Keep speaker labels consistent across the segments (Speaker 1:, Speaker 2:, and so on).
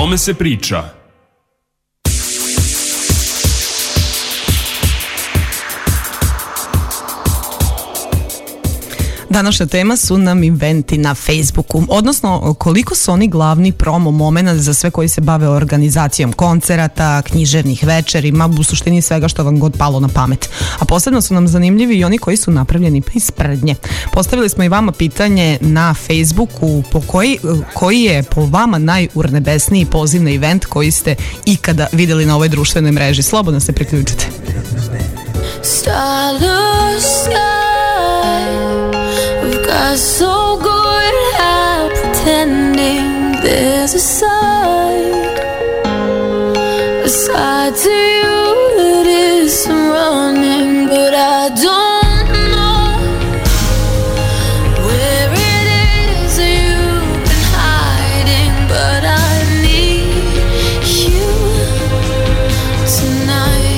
Speaker 1: tome se priča.
Speaker 2: Današnja tema su nam eventi na Facebooku, odnosno koliko su oni glavni promo moment za sve koji se bave organizacijom koncerata, književnih večerima, u suštini svega što vam god palo na pamet. A posebno su nam zanimljivi i oni koji su napravljeni iz prednje. Postavili smo i vama pitanje na Facebooku koji je po vama najurnebesniji poziv na event koji ste ikada vidjeli na ovoj društvenoj mreži. Slobodno se priključite.
Speaker 3: Got so good at pretending there's a side to you that is running, but I don't know where it is you've been hiding, but I need you tonight.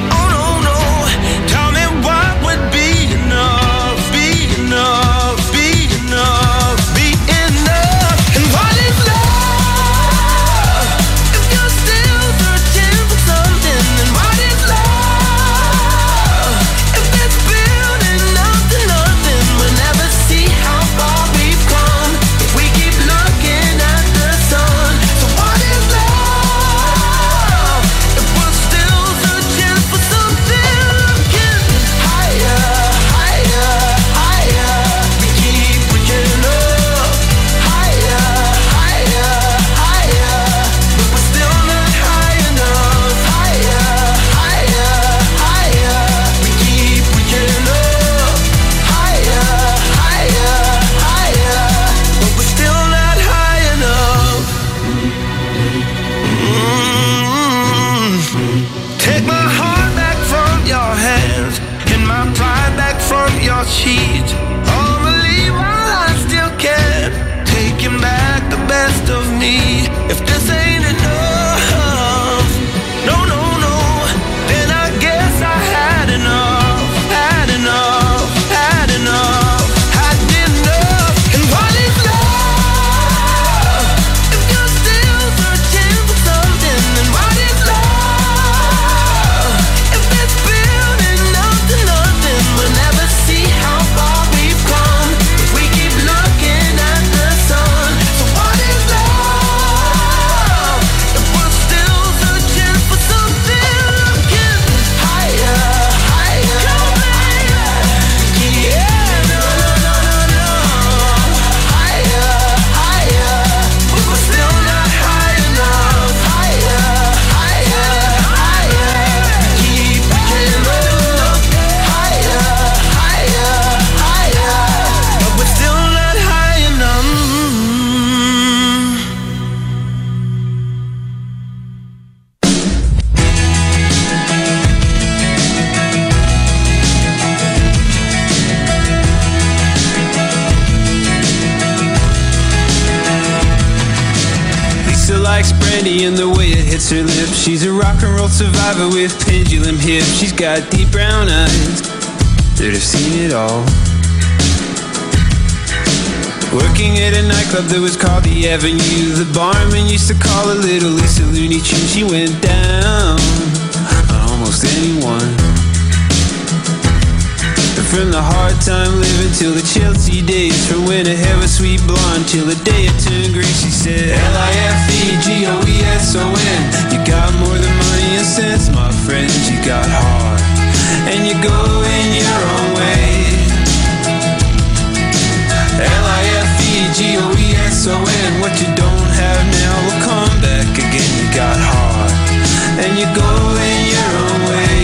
Speaker 4: Tell me what would be enough, be enough, be
Speaker 1: likes brandy and the way it hits her lips. She's a rock and roll survivor with pendulum hips. She's got deep brown eyes that have seen it all. Working at a nightclub that was called the Avenue. The barman used to call her Little Lisa Looney Tunes. She went down on almost anyone. But from the hard time living till the Chelsea days, from when her hair was sweet blonde till the day it turned gray, she said Lifegoeson. You got more than money and sense, my friend. You got heart and you go in your own way. Lifegoeson. What you don't have now will come back again. You got heart and you go in your own way.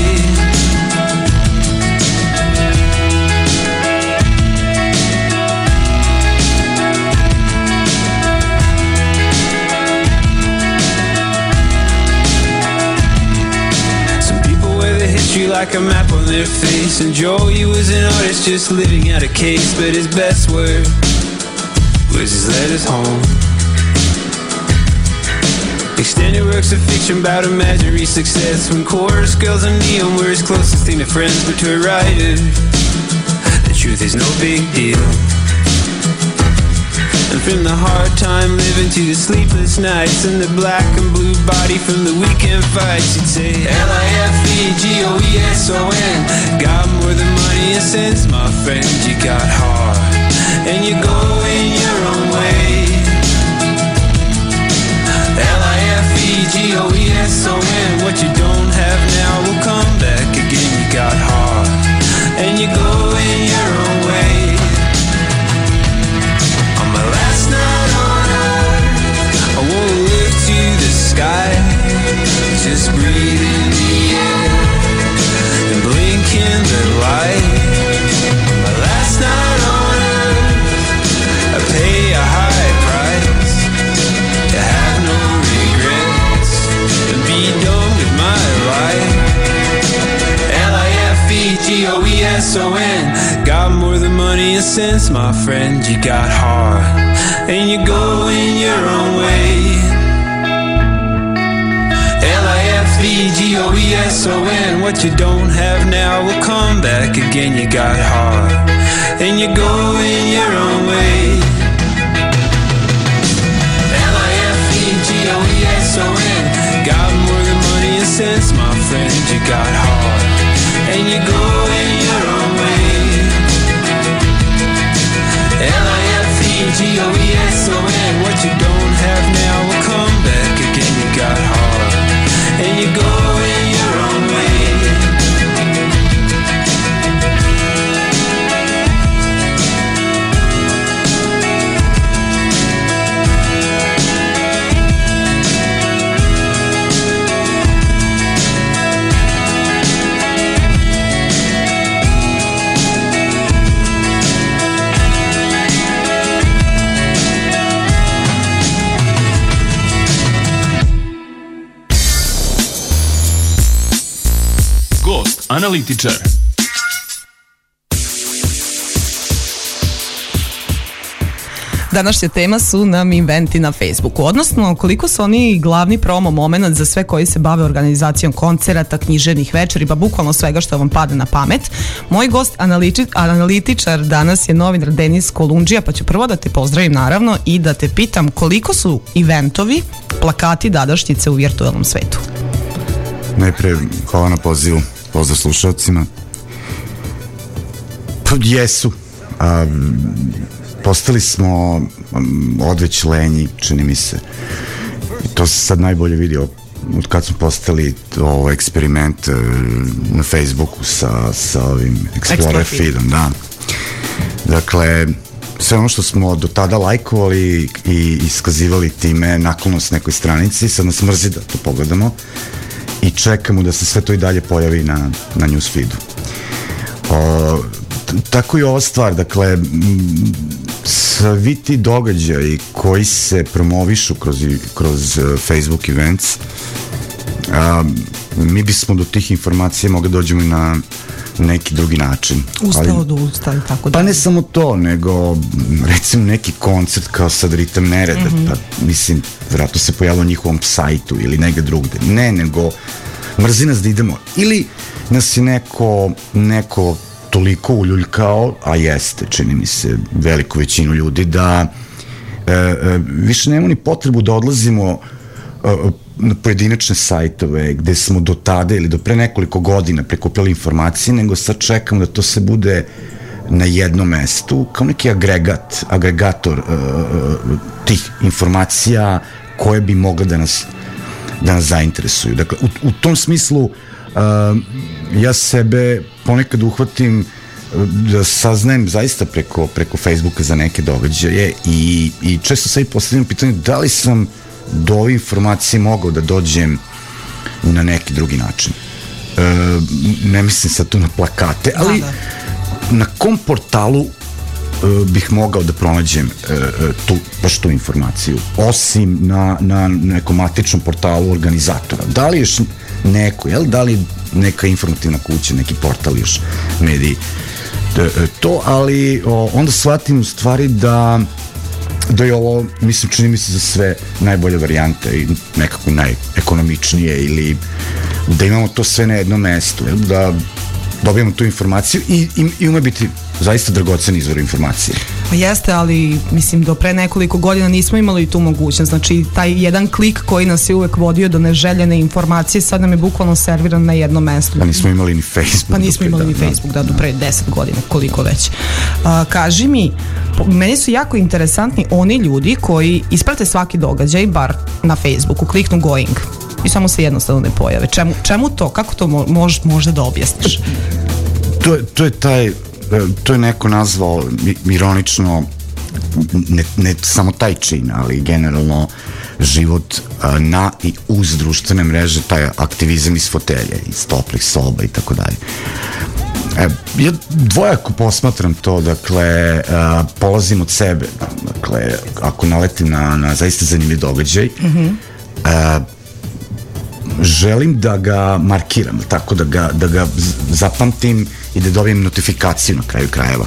Speaker 1: Some people wear the history like a map on their face, and Joey was an artist just living out a case, but his best word was his letters home. Extended works of fiction about imaginary success, when chorus girls and neon were his closest thing to friends. But to a writer, the truth is no big deal. And from the hard time living to the sleepless nights, and the black and blue body from the weekend fights, you'd say Lifegoeson. Got more than money and sense, my friend. You got heart and you go in your own way. Lifegoeson. What you don't have now will come back again. You got heart and you go in your own way. On my last night on earth, I wanna live to the sky, just breathe in the air and blink in the light. On my last night on I pay a high price to have no regrets and be done with my life. Lifegoeson. Got more than money and sense, my friend. You got heart and you go in your own way. Lifegoeson. What you don't have now will come back again. You got heart and you go in your own way. Lifegoeson. Got more than money and sense, my friend. You got heart and you go in your own way. Lifegoeson. What you don't have now will come back again. You got heart and you go in your own way.
Speaker 4: Analitičar.
Speaker 2: Današnja tema su nam eventi na Facebooku, odnosno koliko su oni glavni promo moment za sve koji se bave organizacijom koncerata, književnih večeri, pa bukvalno svega što vam pada na pamet. Moj gost analitičar danas je novinar Denis Kolundžija, pa ću prvo da te pozdravim naravno i da te pitam koliko su eventovi, plakati, dadašnjice u virtualnom svetu.
Speaker 5: Najpre hvala na pozivu, pozdrav slušalcima. Pa jesu. Postali smo odveć lenji, čini mi se. I to se sad najbolje vidio od kad smo postali eksperiment na Facebooku sa ovim Explorer feedom. Da. Dakle, sve ono što smo do tada lajkovali i iskazivali time naklonost nekoj stranici, sad nas mrzi da to pogledamo i čekamo da se sve to i dalje pojavi na newsfeedu. Tako i ova stvar, dakle, svi ti događaji koji se promovišu kroz Facebook events mi bismo do tih informacija mogli dođemo i na neki drugi način.
Speaker 2: Usta od usta i tako da.
Speaker 5: Pa ne samo to, nego recimo neki koncert kao sad Ritam nereda, pa mislim, vjerojatno se pojavilo na njihovom sajtu ili negde drugde. Ne, nego mrzi nas da idemo. Ili nas je neko toliko uljuljkao, a jeste, čini mi se, veliku većinu ljudi, da više nemamo ni potrebu da odlazimo na pojedinačne sajtove gde smo do tada ili do pre nekoliko godina prikupljali informacije, nego sad čekamo da to se bude na jednom mestu, kao neki agregator tih informacija koje bi mogle da nas zainteresuju. Dakle, u tom smislu ja sebe ponekad uhvatim da saznajem zaista preko Facebooka za neke događaje i često sad i postavljam pitanje da li sam do ove informacije mogao da dođem na neki drugi način. Ne mislim sad tu na plakate, ali na kom portalu bih mogao da pronađem baš tu informaciju, osim na nekom matičnom portalu organizatora. Da li još neko, da li neka informativna kuća, neki portal još mediji to, ali onda shvatim u stvari da je ovo, mislim, čini mi se za sve najbolje varijante i nekako najekonomičnije, ili da imamo to sve na jednom mestu, da dobijemo tu informaciju i ume biti zaista dragocen izvor informacije.
Speaker 2: Pa jeste, ali mislim do pre nekoliko godina nismo imali tu mogućnost, znači taj jedan klik koji nas je uvek vodio do neželjene informacije sad nam je bukvalno serviran na jednom mestu.
Speaker 5: Pa nismo imali ni Facebook.
Speaker 2: Pa nismo imali ni Facebook, do pre 10 godina, koliko već. Kaži mi, meni su jako interesantni oni ljudi koji isprate svaki događaj, bar na Facebooku, kliknu going i samo se jednostavno ne pojave. Čemu to? Kako to možda da objasniš?
Speaker 5: To je neko nazvao ironično, ne samo taj čin, ali generalno život na i uz društvene mreže, taj aktivizam iz fotelje, iz toplih soba i tako dalje. Ja dvojako posmatram to, dakle, polazim od sebe, dakle, ako naletim na zaista zanimljiv događaj, želim da ga markiram, tako da ga zapamtim i da dobijem notifikaciju na kraju krajeva.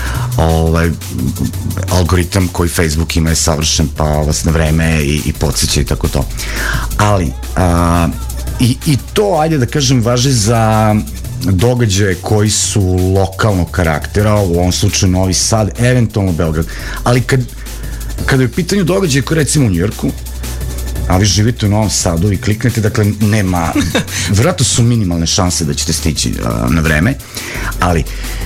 Speaker 5: Algoritam koji Facebook ima je savršen, pa vas na vreme i podsjeća i tako to. Ali i to, ajde da kažem, važi za događaje koji su lokalnog karaktera, u ovom slučaju Novi Sad, eventualno Beograd. Ali kada je u pitanju događaje koji recimo u Njujorku, a vi živite u Novom Sadu i kliknete, dakle nema, vjerojatno su minimalne šanse da ćete stići na vreme, ali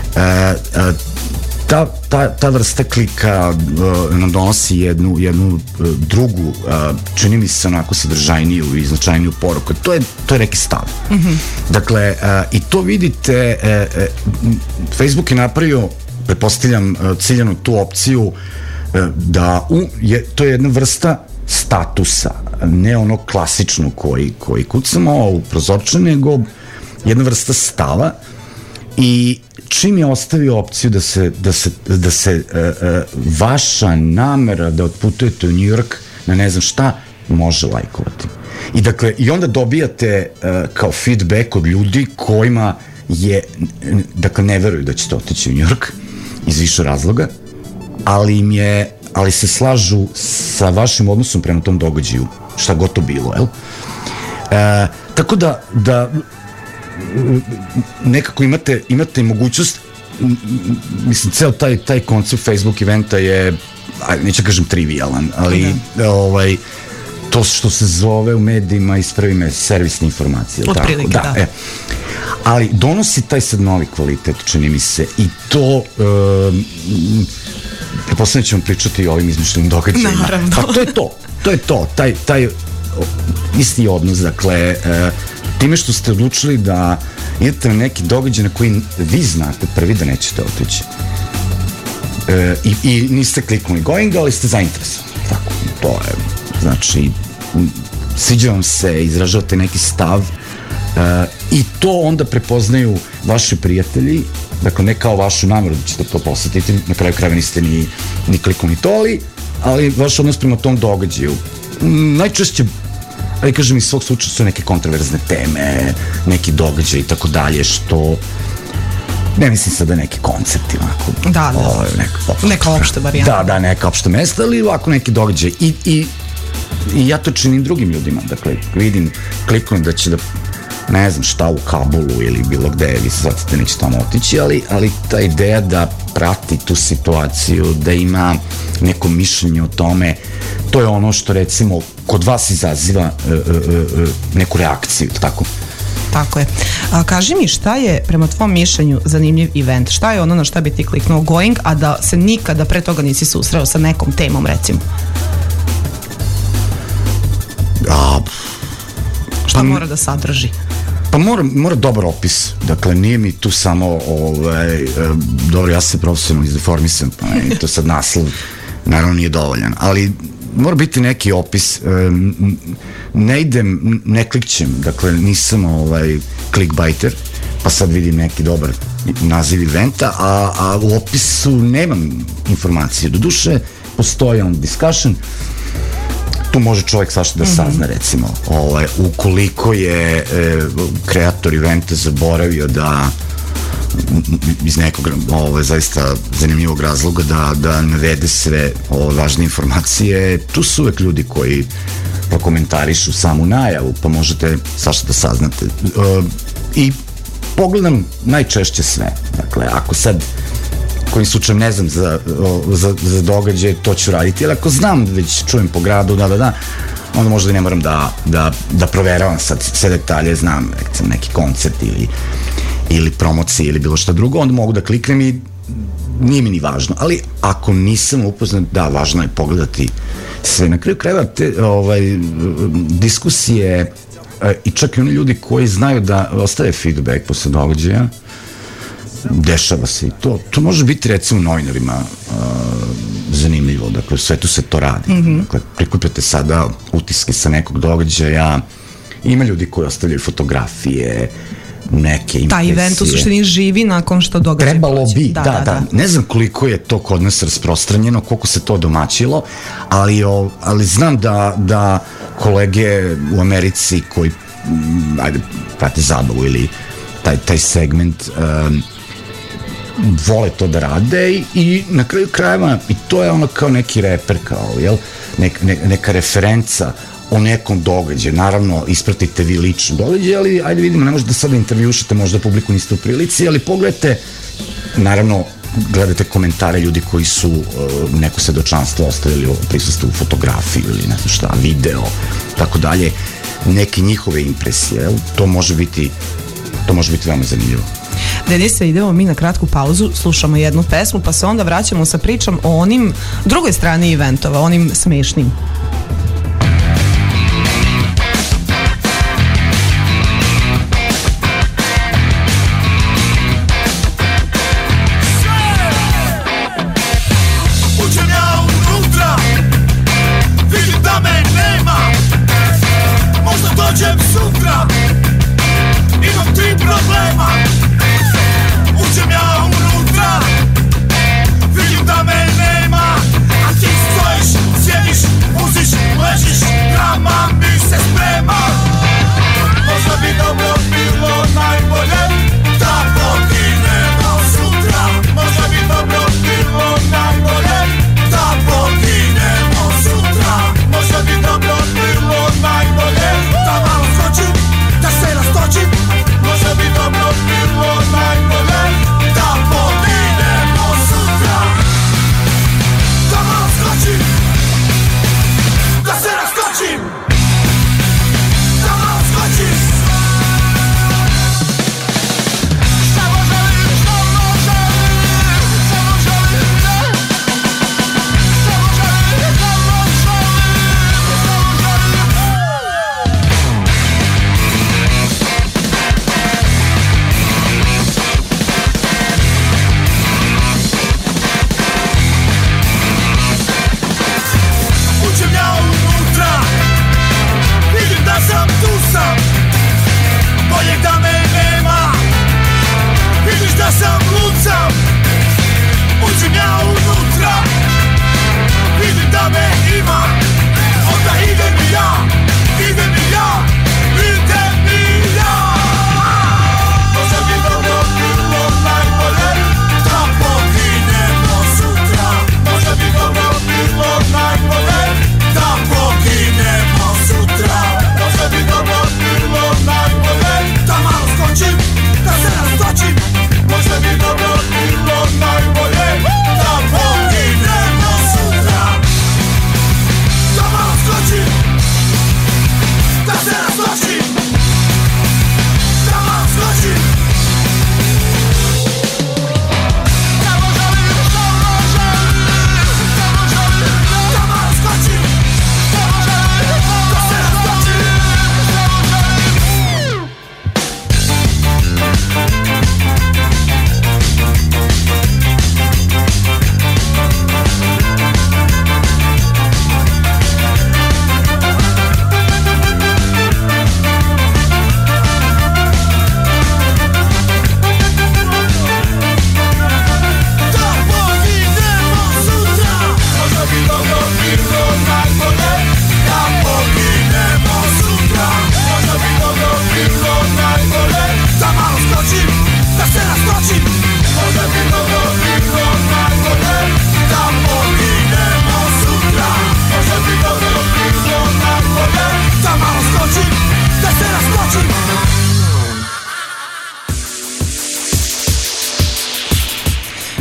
Speaker 5: ta vrsta klika nam donosi jednu drugu, čini mi se onako sadržajniju i značajniju poruku. To je neki stav. Dakle, i to vidite, Facebook je napravio, pretpostavljam, ciljano tu opciju da to je jedna vrsta statusa, ne ono klasično koji kucamo u prozorče, nego jedna vrsta stava, i čim je ostavio opciju da se vaša namera da otputujete u New York na ne znam šta može lajkovati. I dakle, i onda dobijate kao feedback od ljudi kojima je, dakle, ne veruju da ćete otići u New York iz više razloga, ali se slažu sa vašim odnosom prema tom događaju, šta god to bilo, jel? Tako da nekako imate mogućnost, mislim, ceo taj koncept Facebook eventa je, neću kažem trivialan, ali to što se zove u medijima, ispravi me, servisne informacije.
Speaker 2: Otprilike, da.
Speaker 5: Ali donosi taj sad novi kvalitet, čini mi se, i to pretpostavljam ćemo pričati o ovim izmišljenim događajima.
Speaker 2: Naravno.
Speaker 5: Pa to je to, taj isti odnos, dakle, time što ste odlučili da idete na neki događaj na koji vi znate prvi da nećete otići. I niste kliknuli going, ali ste zainteresovani. Tako, to je, znači, sviđa vam se, izražavate neki stav, i to onda prepoznaju vaši prijatelji, dakle, ne kao vašu nameru da ćete to posetiti, na kraju krajeva niste ni kliknuli to, ali vaš odnos prema tom događaju. Najčešće ali kažem iz svog slučaja su neke kontroverzne teme, neki događaj i tako dalje, što ne mislim sad da neki koncepti onako,
Speaker 2: Da. Neka opšta varijanta.
Speaker 5: Da, neka opšta mesta, ali ovako neki događaj i ja to činim drugim ljudima, dakle vidim, klikujem da će da ne znam šta u Kabulu ili bilo gde, vi se shvatite, neće tamo otići, ali ta ideja da prati tu situaciju, da ima neko mišljenje o tome, to je ono što recimo kod vas izaziva neku reakciju, tako?
Speaker 2: Tako je. Kaži mi, šta je prema tvom mišljenju zanimljiv event? Šta je ono na šta bi ti kliknuo going, a da se nikada pre toga nisi susreo sa nekom temom, recimo? Šta mora da sadrži?
Speaker 5: Pa mora dobar opis, dakle nije mi tu samo dobro, ja se profesionalno izdeformisam, pa to sad naslov naravno nije dovoljan, ali mora biti neki opis, ne idem, ne klikćem, dakle nisam clickbaiter, pa sad vidim neki dobar naziv eventa, a u opisu nemam informacije, doduše postoji discussion, tu može čovjek svašta da sazna, recimo, ukoliko je kreator eventa zaboravio da iz nekog zaista zanimljivog razloga da navede sve važne informacije, tu su uvek ljudi koji prokomentarišu samu najavu, pa možete svašta da saznate. I pogledam najčešće sve, dakle, ako sad kojim slučajem ne znam za događaj, to ću raditi, ali ako znam, već čujem po gradu, onda možda i ne moram da proveravam sad sve detalje, znam recimo neki koncert ili promocije ili bilo šta drugo, onda mogu da kliknem i nije mi ni važno, ali ako nisam upoznat, da, važno je pogledati sve. Na kraju krajeva te diskusije i čak i oni ljudi koji znaju da ostave feedback posle događaja, dešava se i to može biti recimo novinarima zanimljivo, dakle u svetu se to radi, dakle prikupljate sada utiske sa nekog događaja, ima ljudi koji ostavljaju fotografije, neke impresije.
Speaker 2: Taj event u suštini živi nakon što događaj
Speaker 5: trebalo
Speaker 2: prođe.
Speaker 5: bi, da. Ne znam koliko je to kod nas rasprostranjeno, koliko se to domaćilo, ali znam da kolege u Americi koji prate zabavu ili taj segment vole to da rade i na kraju krajeva i to je ono kao neki reper, kao neka referenca o nekom događaju. Naravno, ispratite vi lično događaj, ali ajde vidimo, ne možete sada intervjušite, možda publiku niste u prilici, ali pogledajte, naravno, gledajte komentare ljudi koji su neko svedočanstvo ostavili o prisustvu, fotografiju ili ne znam šta, video, tako dalje, neke njihove impresije, to može biti veoma zanimljivo.
Speaker 2: Denise, idemo mi na kratku pauzu, slušamo jednu pesmu, pa se onda vraćamo sa pričom o onim drugoj strani eventova, onim smešnim.
Speaker 6: Vidim da me nema, a ti stojiš, sjediš, puziš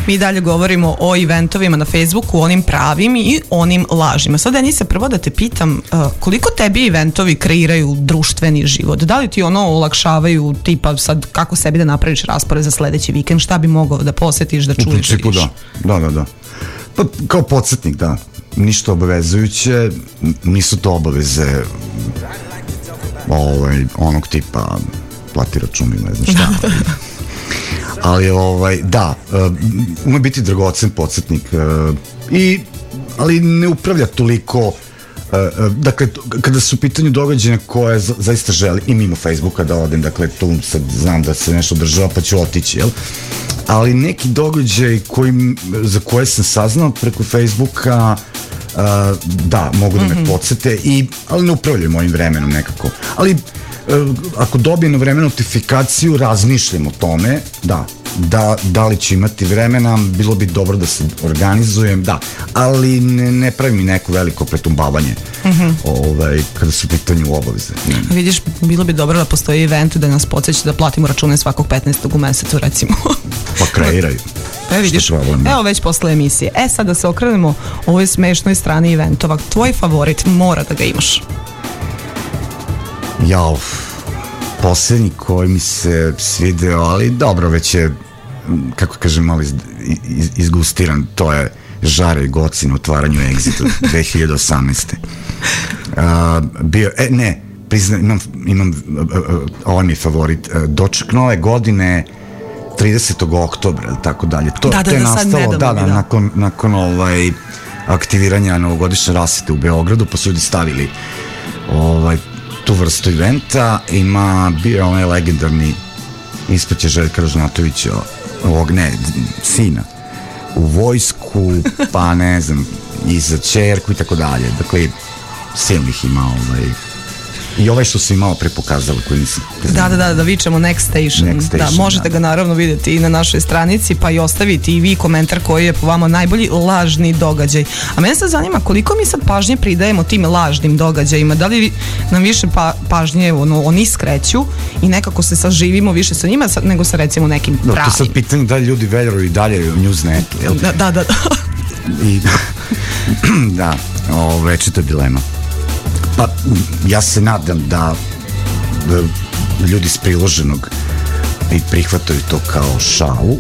Speaker 2: Mi dalje govorimo o eventovima na Facebooku, onim pravim i onim lažima. Sad, Denise, prvo da te pitam, koliko tebi eventovi kreiraju društveni život? Da li ti ono olakšavaju, tipa sad kako sebi da napraviš raspored za sledeći vikend, šta bi mogao da posetiš, da čuješ?
Speaker 5: U principu da. Pa kao podsjetnik, da. Ništa obavezujuće, nisu to obaveze onog tipa plati račun ili ne znam šta. Ali da, ume biti dragocen podsjetnik ali ne upravlja toliko. Dakle, kada su u pitanju događaja koje zaista želi i mimo Facebooka da odem, dakle tu sad znam da se nešto održava pa ću otići, jel? Ali neki događaj za koje sam saznao preko Facebooka, da, mogu da me podsete, ali ne upravljaju mojim vremenom nekako. Ali ako dobijem na vreme notifikaciju, razmišljam o tome, da li ću imati vremena, bilo bi dobro da se organizujem, da, ali ne pravi mi neko veliko pretumbavanje kada su u pitanju obaveze.
Speaker 2: Vidiš, bilo bi dobro da postoji event da nas podsjeća da platimo račune svakog 15. u mesecu, recimo.
Speaker 5: Pa kreiraju.
Speaker 2: Vidiš, evo već posle emisije. Sad da se okrenemo ovoj smešnoj strani eventova. Tvoj favorit, mora da ga imaš.
Speaker 5: Poslednji koji mi se svideo, ali dobro, već je, kako kažem, malo izgustiran, to je Žare i Goci na otvaranju Exitu 2018. Priznam, imam, ovo mi je favorit, doček nove godine 30. oktobra, ili tako dalje. To je nastalo, nakon aktiviranja novogodišnje rasvete u Beogradu, pa su ljudi stavili tu vrstu eventa. Bio je onaj legendarni ispraćaj Željka Ražnatovića, sina u vojsku, pa ne znam, i za čerku i tako dalje. Dakle, silnih ima i što sam imao prepokazala koji nisam.
Speaker 2: Da vičemo Next Station. Da, možete ga naravno vidjeti i na našoj stranici, pa i ostaviti i vi komentar koji je po vama najbolji lažni događaj. A mene sad zanima koliko mi sad pažnje pridajemo tim lažnim događajima, da li nam više pažnje oni skreću i nekako se saživimo više sa njima nego sa recimo nekim pravim.
Speaker 5: To je sad pitanje da li ljudi veruju i dalje u Newsnet, jel?
Speaker 2: Da.
Speaker 5: I da, večita dilema. Pa, ja se nadam da ljudi s priloženog i prihvataju to kao šalu.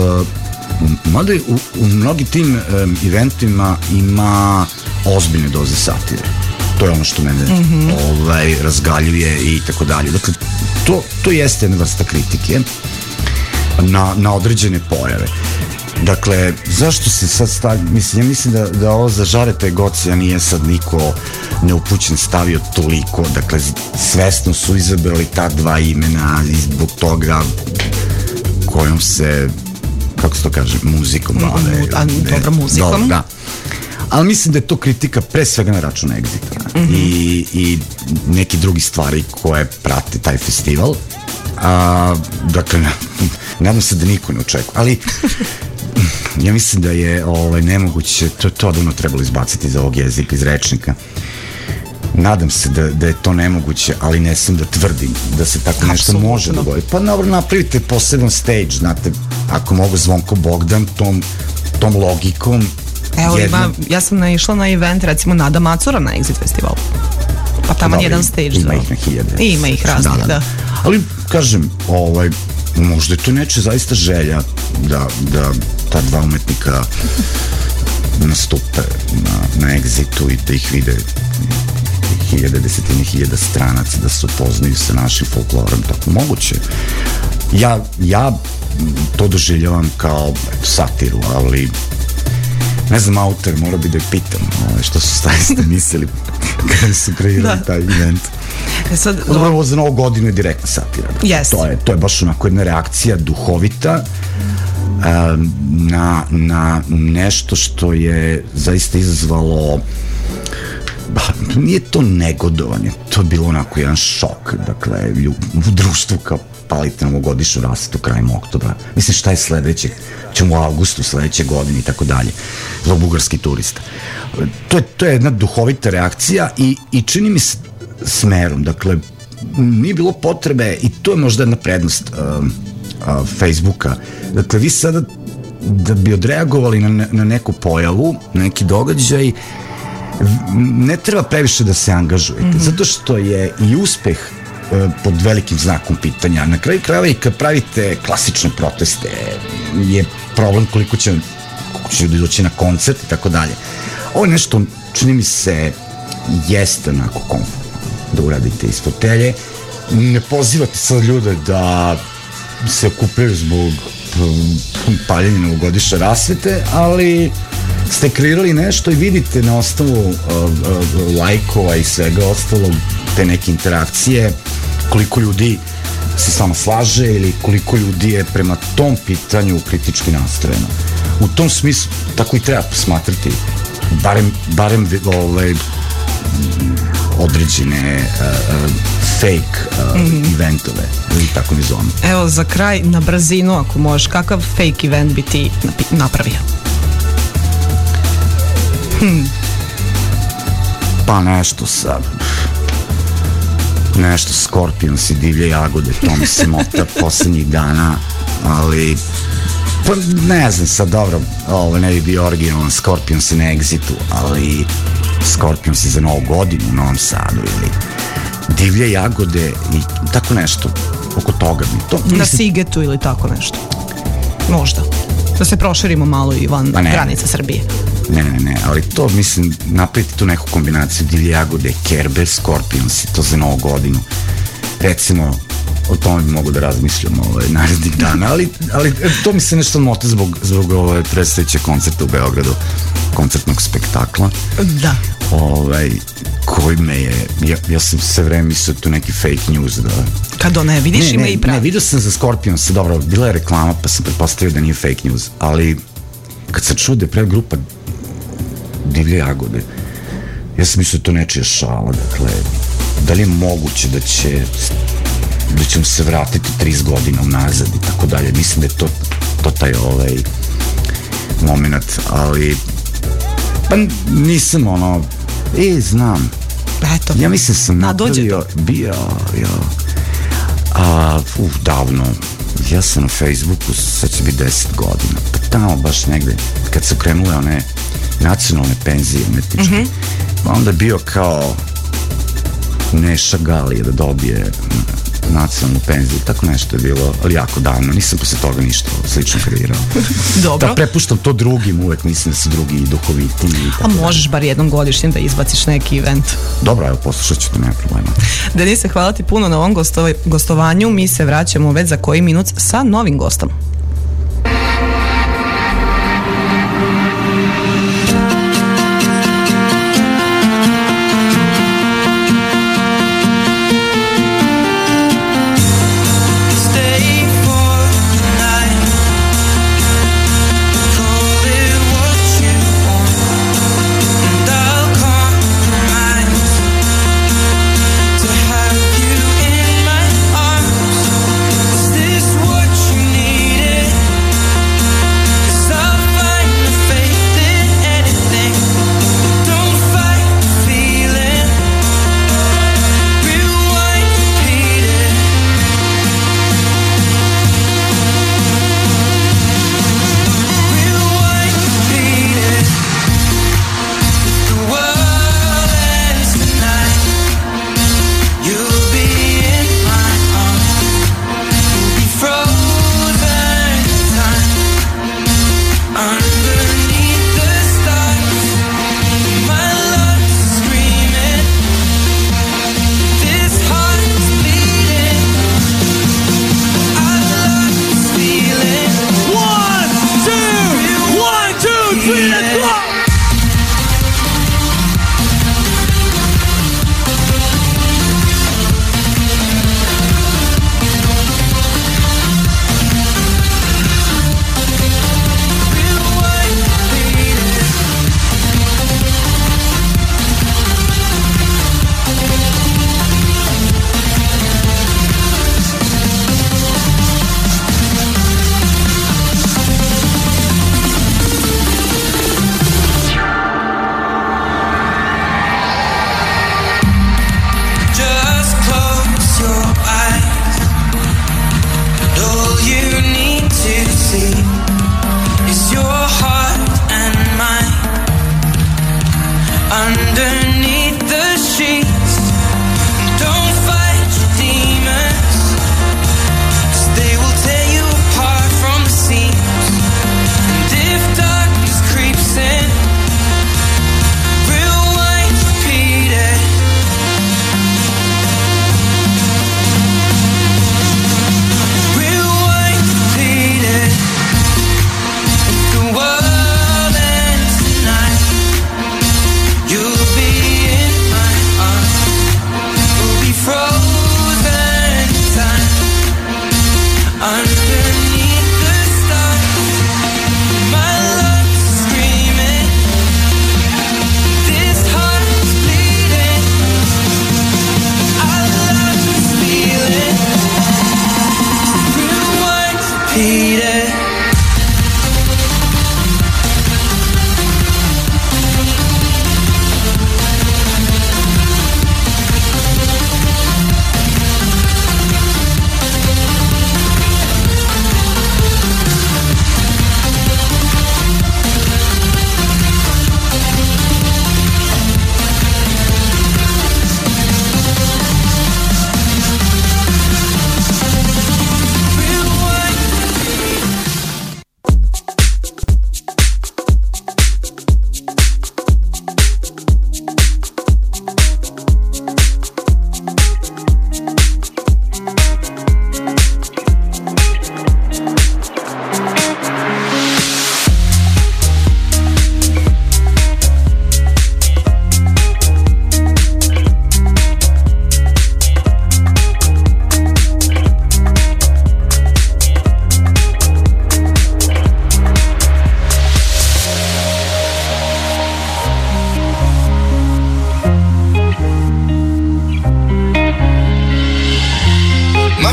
Speaker 5: Mada u mnogim tim eventima ima ozbiljne doze satire. To je ono što mene razgaljuje i tako dalje. Dakle, to jeste jedna vrsta kritike na određene pojave. Dakle, zašto se sad stavlja, ja mislim da ovo za Žareta i Gocija nije sad niko neupućen stavio toliko, dakle, svesno su izabrali ta dva imena i zbog toga kojom se, kako se to kaže, muzikom bave.
Speaker 2: Dobro, muzikom.
Speaker 5: Da. Ali mislim da je to kritika pre svega na račun Exita i neki drugi stvari koje prate taj festival. Dakle, nadam se da niko ne očekuje, ali ja mislim da je nemoguće, to odavno trebalo izbaciti iz ovog jezika, iz rečnika. Nadam se da je to nemoguće, ali ne sam da tvrdim da se tako nešto može dogoditi. Pa napravite poseban stage, znate, ako mogu Zvonko Bogdan tom logikom.
Speaker 2: Evo, ja sam naišla na event, recimo Nada Macura na Exit festivalu. Pa tamo jedan stage.
Speaker 5: Ima ih na hiljade.
Speaker 2: Ima ih raznih, da.
Speaker 5: Ali, kažem, možda je to neče zaista želja da ta dva umetnika nastupe na Exitu i da ih vide desetine hiljada stranaca, da se upoznaju sa našim folklorom, tako moguće. Ja to doživljavam kao satiru, ali ne znam, autor, mora bi da je pitam što su zaista mislili kada su kreirali taj event. Ovo za Novu godinu je direktna satira. To je baš onako jedna reakcija duhovita na nešto što je zaista izazvalo, nije to negodovanje, to je bilo onako jedan šok, dakle, u društvu kao palite novogodišnju rasvetu krajem oktobra. Mislim, šta je sledeće? Ćemo u avgustu sledeće godine i tako dalje. Za bugarski turista. To je jedna duhovita reakcija i čini mi se smerom. Dakle, nije bilo potrebe i to je možda jedna prednost Facebooka. Dakle, vi sada da bi odreagovali na neku pojavu, neki događaj, ne treba previše da se angažujete, zato što je i uspeh pod velikim znakom pitanja. Na kraju krajeva i kad pravite klasične proteste je problem koliko će ljudi doći na koncert i tako dalje. Ovo je nešto, čini mi se, jeste onako komfortno da uradite iz fotelje. Ne pozivate sad ljude da se okupljaju zbog paljenja novogodišnje rasvete, ali ste kreirali nešto i vidite na osnovu lajkova i svega ostalog, te neke interakcije, koliko ljudi se s vama slaže ili koliko ljudi je prema tom pitanju kritički nastrojeno. U tom smislu tako i treba posmatrati barem određene fake eventove, ili tako mi zovemo.
Speaker 2: Evo, za kraj, na brzinu, ako možeš, kakav fake event bi ti napravio?
Speaker 5: Pa nešto Scorpions i divlje jagode, to mi se mota poslednjih dana, ali pa ne znam sad, dobro, ovo ne bi bio originalan Scorpions i na Exitu, ali Scorpions i za Novu godinu u Novom Sadu ili divlje jagode i tako nešto oko toga mi to.
Speaker 2: Na Sigetu ili tako nešto? Možda. Da se proširimo malo i van granica Srbije.
Speaker 5: Ne, ali to mislim, napraviti tu neku kombinaciju divlje jagode, Kerber, Scorpions i to za Novu godinu. Recimo, o tome bi mogu da razmišljam narednih dana, ali to mi se nešto mota zbog predstavljećeg koncerta u Beogradu, koncertnog spektakla.
Speaker 2: Da.
Speaker 5: Koji me je, ja sam sve vreme mislio tu neki fake news da...
Speaker 2: Kad ne vidiš ima i pravi.
Speaker 5: Ne, vidio sam za Scorpions, dobro, bila je reklama pa sam pretpostavio da nije fake news, ali kad sam čuo da je pred grupa divlje jagode, ja sam mislio da to nečija šala, dakle, da li je moguće da ćemo se vratiti 30 godina unazad i tako dalje, mislim da je to taj moment, ali pa nisam znam.
Speaker 2: Eto.
Speaker 5: Ja mislim sam napravio, davno, ja sam na Facebooku, sad će biti 10 godina, pa tamo baš negde, kad su krenule one nacionalne penzije umetničke, onda je bio kao Neša Galija da dobije nacionalnu penziju, tako nešto je bilo, ali jako davno, nisam posle toga ništa slično kreirao.
Speaker 2: Dobro.
Speaker 5: Da prepuštam to drugim, uvek mislim da su drugi duhoviti.
Speaker 2: A možeš bar jednom godišnjem da izbaciš neki event.
Speaker 5: Dobro, evo, poslušat ću to, nema problema.
Speaker 2: Denise, hvala ti puno na ovom gostovanju, mi se vraćamo već za koji minut sa novim gostom.
Speaker 1: What you needed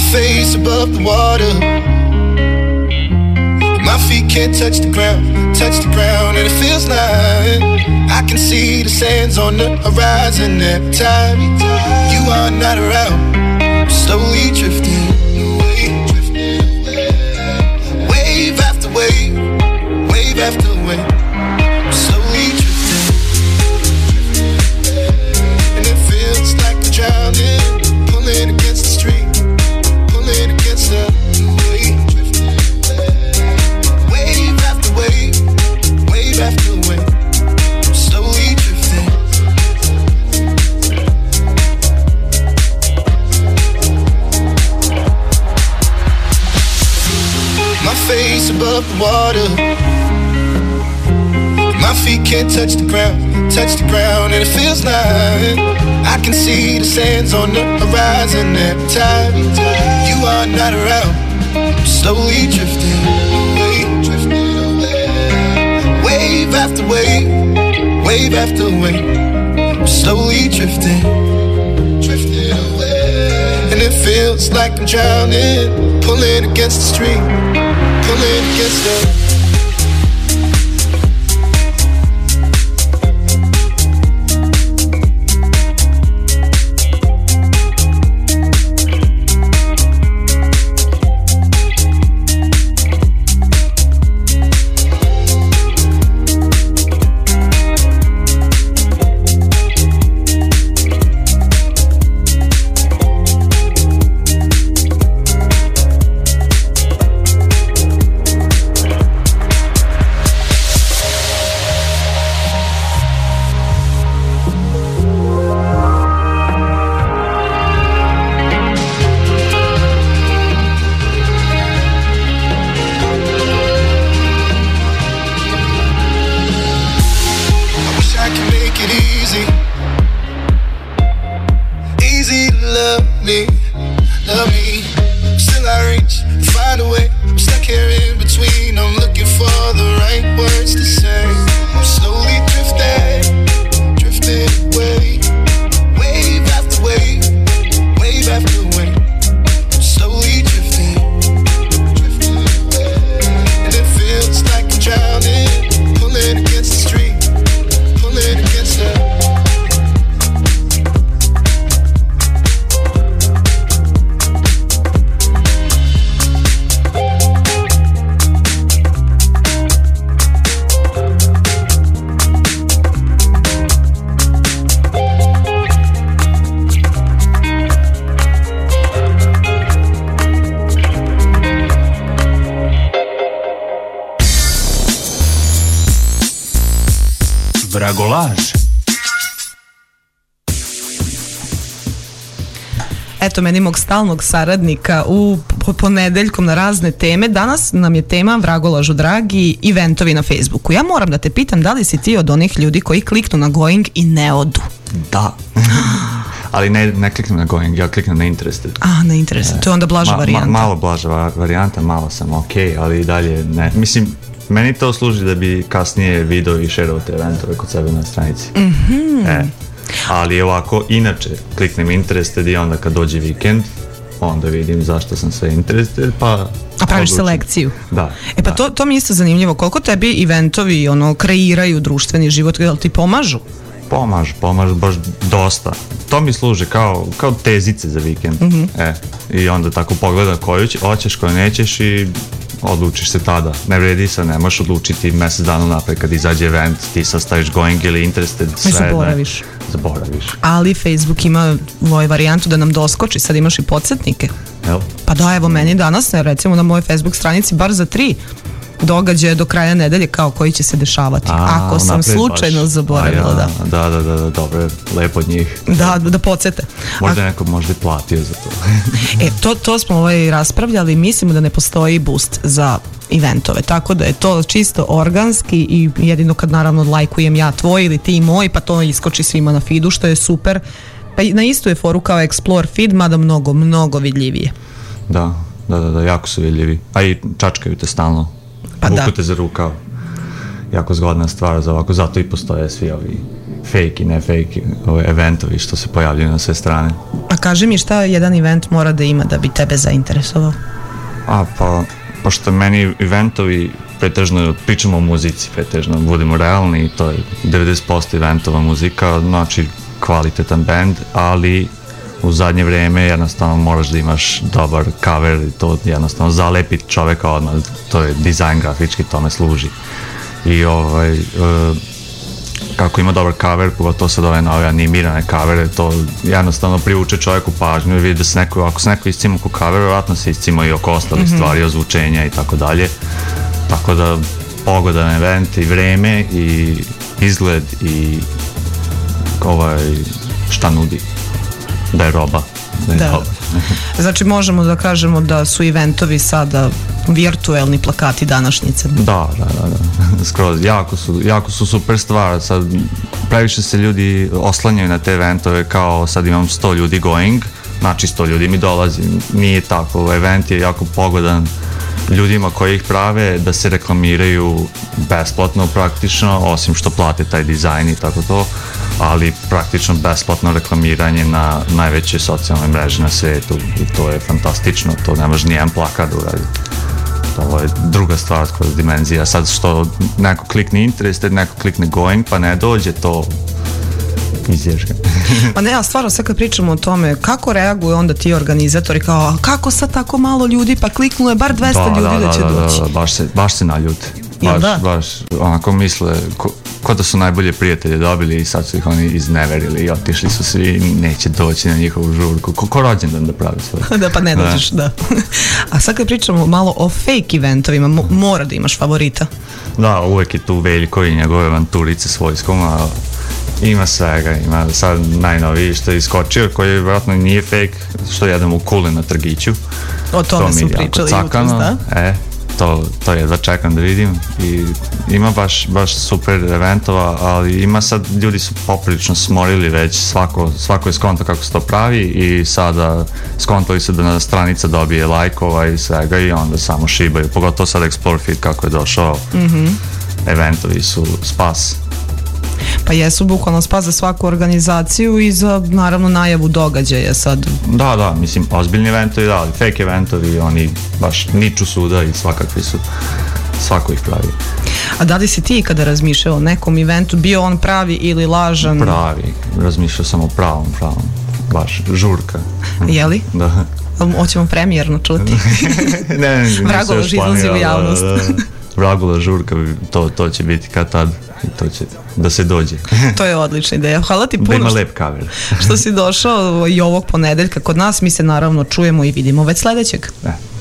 Speaker 6: face above the water. My feet can't touch the ground, and it feels like I can see the sands on the horizon every time you are not around. I'm slowly drifting away, wave after wave, wave after wave. I'm slowly drifting, and it feels like I'm drowning, pulling against the stream, pulling against the wave. Wave after wave, I'm slowly drifting. My face above the water. My feet can't touch the ground, and it feels like I can see the sands on the horizon every time you are not around. I'm slowly drifting away, drifting away. Wave after wave, wave after wave. I'm slowly drifting, drifting away. And it feels like I'm drowning, pulling against the stream, pulling against the.
Speaker 4: Vragolaž.
Speaker 2: Eto meni mog stalnog saradnika u ponedeljkom na razne teme. Danas nam je tema Vragolažu dragi, eventovi na Facebooku. Ja moram da te pitam da li si ti od onih ljudi koji kliknu na going i ne odu?
Speaker 7: Da. Ali ne kliknem na going, ja kliknem na interested.
Speaker 2: Na interested, to je onda blaža varijanta.
Speaker 7: Malo blaža varijanta, malo sam ali i dalje ne. Mislim, meni to služi da bi kasnije video i šerovao te eventove kod sebe na stranici. Ali ovako, inače, kliknem interested i onda kad dođe vikend, onda vidim zašto sam sve interested, pa...
Speaker 2: A praviš selekciju?
Speaker 7: Da.
Speaker 2: Pa
Speaker 7: da.
Speaker 2: To mi je isto zanimljivo. Koliko tebi eventovi kreiraju društveni život, jel ti pomažu?
Speaker 7: Pomažu baš dosta. To mi služi kao tezice za vikend. I onda tako pogledam koju hoćeš, koju nećeš i odlučiš se tada. Ne vredi se, ne možeš odlučiti mjesec dana napred kad izađe event, ti sad staviš going ili interested, sve zaboraviš.
Speaker 2: Ali Facebook ima varijantu da nam doskoči, sad imaš i podsjetnike.
Speaker 7: Jel?
Speaker 2: Pa da, evo meni danas, recimo na mojoj Facebook stranici, bar za 3 događaje do kraja nedelje kao koji će se dešavati. Ako sam slučajno zaboravila,
Speaker 7: da, dobro, lepo od njih.
Speaker 2: Da podsjete.
Speaker 7: Možda neko možda i platio za to.
Speaker 2: To smo raspravljali, mislimo da ne postoji boost za eventove, tako da je to čisto organski i jedino kad naravno lajkujem ja tvoj ili ti moj, pa to iskoči svima na feedu, što je super. Pa na istu je foru kao Explore feed, mada mnogo vidljivije.
Speaker 7: Da, jako su vidljivi. A i čačkaju te stalno. Vuku te za rukav. Jako zgodna stvar za ovako, zato i postoje svi ovi fake i ne fake eventovi što se pojavljaju na sve strane.
Speaker 2: A kaži mi šta jedan event mora da ima da bi tebe zainteresovao?
Speaker 7: Pa, pošto meni eventovi pretežno, pričamo o muzici pretežno, budemo realni, to je 90% eventova muzika, znači kvalitetan band, ali u zadnje vrijeme jednostavno moraš da imaš dobar cover i to jednostavno zalepi čoveka odmah, to je dizajn grafički, tome služi. I kako ima dobar cover, pogotovo sad ove nove animirane covere, to jednostavno privuče čovjeku pažnju i vidi da se neko, ako se neko iscima oko cover, vjerojatno se iscima i oko ostalih stvari, ozvučenja i tako dalje. Tako da pogodan event i vreme i izgled i šta nudi, da je roba.
Speaker 2: Da. Znači možemo da kažemo da su eventovi sada virtuelni plakati današnjice.
Speaker 7: Da. Skroz, jako su super stvar. Sad previše se ljudi oslanjaju na te eventove kao sad imam 100 ljudi going, znači 100 ljudi mi dolazi. Nije tako, event je jako pogodan ljudima koji ih prave da se reklamiraju besplatno praktično, osim što plate taj dizajn i tako to, ali praktično besplatno reklamiranje na najveće socijalne mreže na svijetu i to je fantastično, to ne može nijedan plakat uraditi. To je druga stvar koja je dimenzija. Sad što neko klikne interested, neko klikne going pa ne dođe, to izježga.
Speaker 2: Pa ne, a stvarno sve kad pričamo o tome, kako reaguju onda ti organizatori, kao kako sad tako malo ljudi, pa kliknulo je bar 200 ljudi da će doći.
Speaker 7: Baš se naljute. Baš onako misle ko da su najbolje prijatelje dobili i sad su ih oni izneverili i otišli su svi i neće doći na njihovu žurku. Ko rođendan da pravi svoj.
Speaker 2: Da, pa ne dođeš, da. A sad kad pričamo malo o fake eventovima, mora da imaš favorita.
Speaker 7: Da, uvek je tu Veljko i njegove avanturice s vojskom, a ima svega, ima sad najnoviji što je iskočio, koji vjerojatno nije fake, što jedemo u Kuli na Trgiću.
Speaker 2: O tome smo pričali jutros, da?
Speaker 7: To jedva čekam da vidim i ima baš super eventova, ali ima sad, ljudi su poprilično smorili već, svako je skonto kako se to pravi i sada skontali su da na stranica dobije lajkova i svega i onda samo šibaju, pogotovo sad Explore Feed kako je došao, eventovi su spas.
Speaker 2: Pa jesu bukvalno spas za svaku organizaciju i za naravno najavu događaja sad.
Speaker 7: Da, mislim ozbiljni eventovi, da, ali fake eventovi, oni baš niču suda i svakakvi su, svako ih pravi.
Speaker 2: A da li si ti kada razmišljao o nekom eventu, bio on pravi ili lažan?
Speaker 7: Pravi, razmišljao sam o pravom, baš žurka.
Speaker 2: Jeli?
Speaker 7: Da.
Speaker 2: Hoćemo premijerno čuti.
Speaker 7: ne,
Speaker 2: Vragulaž izlazi u javnost.
Speaker 7: Vragulaž žurka, to će biti kad tad. To će da se dođe.
Speaker 2: To je odlična ideja. Hvala ti puno
Speaker 7: da ima lep cover.
Speaker 2: Što si došao i ovog ponedeljka kod nas. Mi se naravno čujemo i vidimo već sledećeg.